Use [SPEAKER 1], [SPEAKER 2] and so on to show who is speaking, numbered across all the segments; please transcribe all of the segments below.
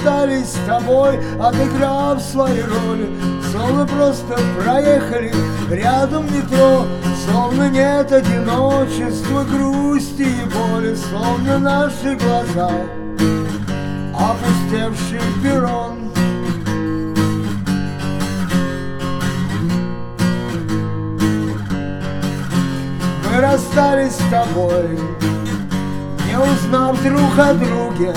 [SPEAKER 1] расстались с тобой, отыграв свои роли, словно просто проехали рядом метро, словно нет одиночества, грусти и боли, словно наши глаза опустевший перрон. Мы расстались с тобой, не узнав друг о друге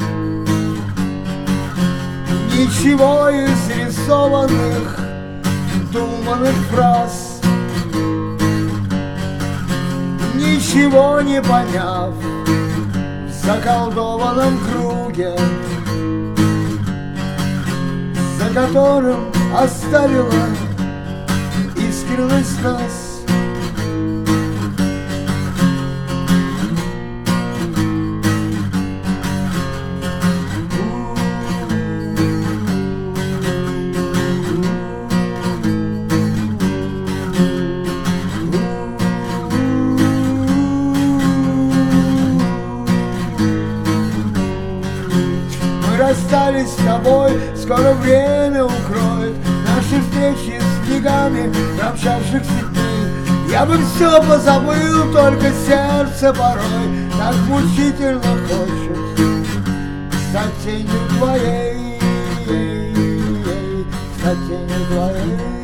[SPEAKER 1] ничего из рисованных, думанных фраз, ничего не поняв в заколдованном круге, за которым оставила искренность нас. Расстались с тобой, скоро время укроет наши встречи с снегами промчавшихся дней. Я бы все позабыл, только сердце порой так мучительно хочет стать тенью твоей, стать тенью твоей.